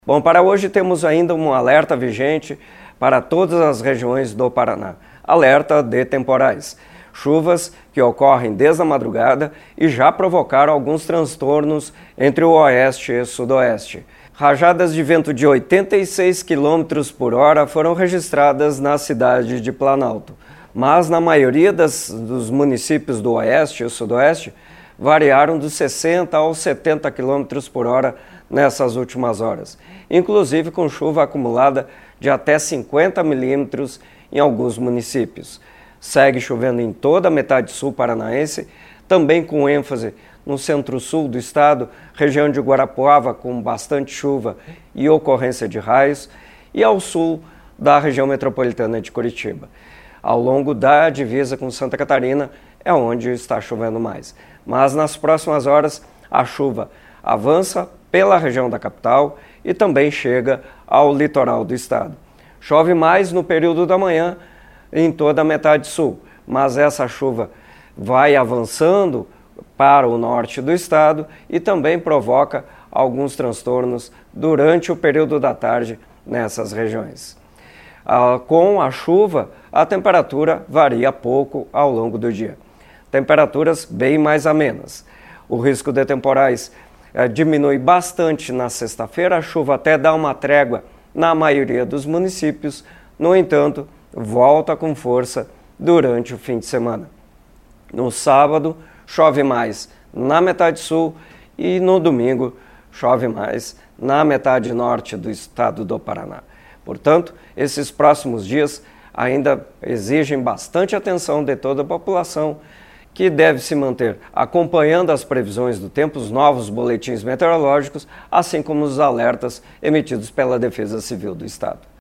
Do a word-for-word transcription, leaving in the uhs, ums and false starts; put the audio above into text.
Bom, para hoje temos ainda um alerta vigente para todas as regiões do Paraná. Alerta de temporais. Chuvas que ocorrem desde a madrugada e já provocaram alguns transtornos entre o oeste e o sudoeste. Rajadas de vento de oitenta e seis quilômetros por hora foram registradas na cidade de Planalto, mas na maioria das, dos municípios do oeste e sudoeste variaram dos sessenta aos setenta quilômetros por hora nessas últimas horas, inclusive com chuva acumulada de até cinquenta milímetros em alguns municípios. Segue chovendo em toda a metade sul paranaense, também com ênfase no centro-sul do estado, região de Guarapuava com bastante chuva e ocorrência de raios, e ao sul da região metropolitana de Curitiba. Ao longo da divisa com Santa Catarina é onde está chovendo mais. Mas nas próximas horas a chuva avança pela região da capital e também chega ao litoral do estado. Chove mais no período da manhã em toda a metade sul, mas essa chuva vai avançando para o norte do estado e também provoca alguns transtornos durante o período da tarde nessas regiões. Ah, com a chuva, a temperatura varia pouco ao longo do dia. Temperaturas bem mais amenas. O risco de temporais eh, diminui bastante na sexta-feira, a chuva até dá uma trégua na maioria dos municípios, no entanto, volta com força durante o fim de semana. No sábado, chove mais na metade sul e no domingo chove mais na metade norte do estado do Paraná. Portanto, esses próximos dias ainda exigem bastante atenção de toda a população, que deve se manter acompanhando as previsões do tempo, os novos boletins meteorológicos, assim como os alertas emitidos pela Defesa Civil do Estado.